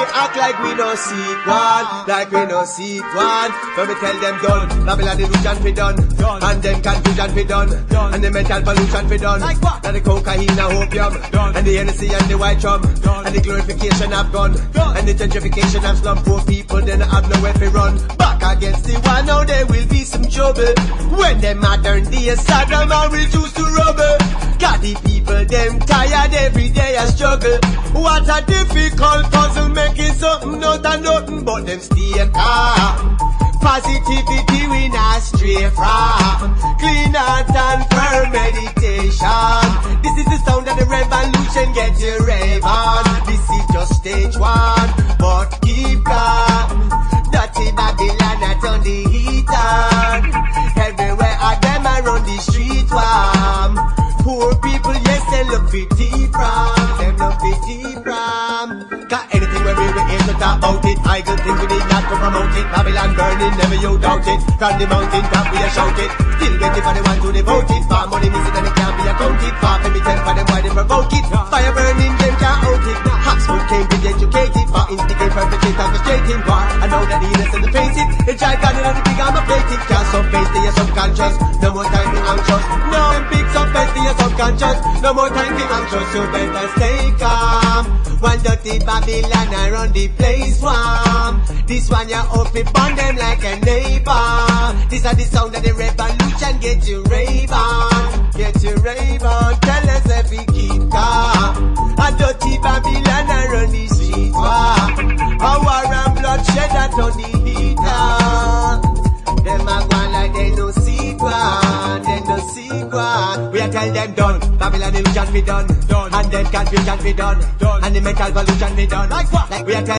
we act like we no see it one, like we no see it one. So we tell them done, Babylon illusion fi done, and them confusion fi done, and the mental pollution fi done. Now the cocaine and opium, and the Hennessy and the white rum, and the glorification of gun, and the gentrification of slum. Poor people then have nowhere to run. Back against the one, now there will be some trouble when them modern day Saddam and reduce to rubble. Got the people them tired every day a struggle. What a difficult puzzle, making something out of nothing, but them stay calm. Positivity we not stray from, clean heart and firm meditation. This is the sound of the revolution, get your rave on. This is just stage one, but keep calm. Dirty Babylon I turn the heat on. Everywhere I them around the street warm. Poor people, yes, they look pity from. Them look pity from. Got anything where we were here to talk about it. I good things we did not to promote it. Babylon burning, never you doubt it. From the mountain top we are shout it. Still waiting for the one to devote it. Far money missing and it can't be accounted. Far let me tell for them why they provoke it. Fire burning, them can't out it. Hot smoke came to educate it. For instigate, perpetrate, orchestrating war. I know that the innocent face it. It's gigantic and the big armor plate it. Can't subface to your subconscious. No more time to anxious. No big subface to your subconscious. No more time to anxious. You better stay calm. One dirty Babylon around the place warm. This one you up it burn them like a neighbor. This are the sound of the revolution. Get you rave on. Get you rave on. Tell us if we keep calm. A dirty Babylon around the street warm. A war and bloodshed that on the heater. Them a go like they no see one, they no see one. We a tell them done, Babylon illusion be done, and them confusion be done, and the mental pollution be done. Like what? Like we a tell